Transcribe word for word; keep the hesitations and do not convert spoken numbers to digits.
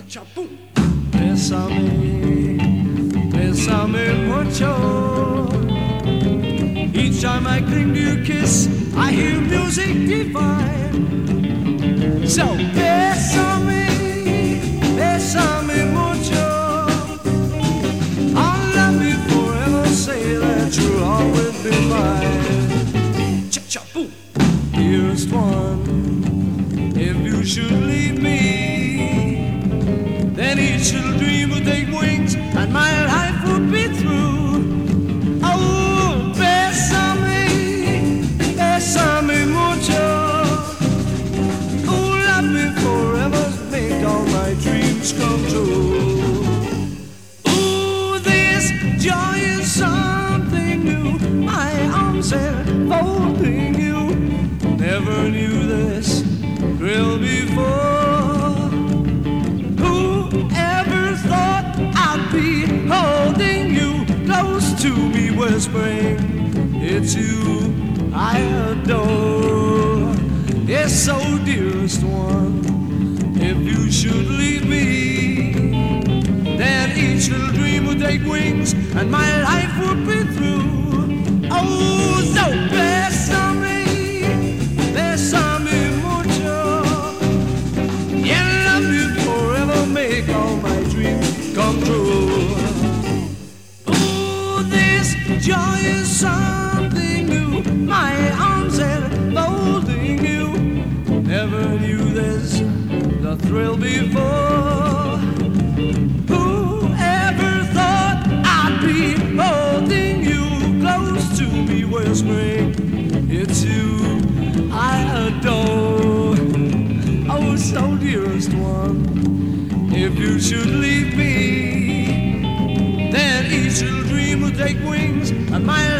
cha boom. Bésame, bésame mucho. Each time I cling to your kiss, I hear music divine. So bésame, bésame mucho. I'll love you forever, say that you'll always be mine. Cha cha boom. Dearest one, if you should leave me, then each little dream would take wings and my life would be through. Oh, bésame, bésame mucho. Oh, love me forever, make all my dreams come true. Oh, this joy is something new. My arms enfolding you. Never knew this thrill before. Whoever thought I'd be holding you close to me, whispering, it's you I adore. Yes, so dearest one, if you should leave me, then each little dream would take wings and my life would be through. Oh, so bésame, bésame mucho. Yeah, love you forever, make all my dreams come true. Oh, this joy is something new. My arms enfolding you. Never knew this, the thrill before. Whoever thought I'd be holding you close to me, whispering, it's you I adore. Oh, so dearest one, if you should leave me, then each little dream will take wings and my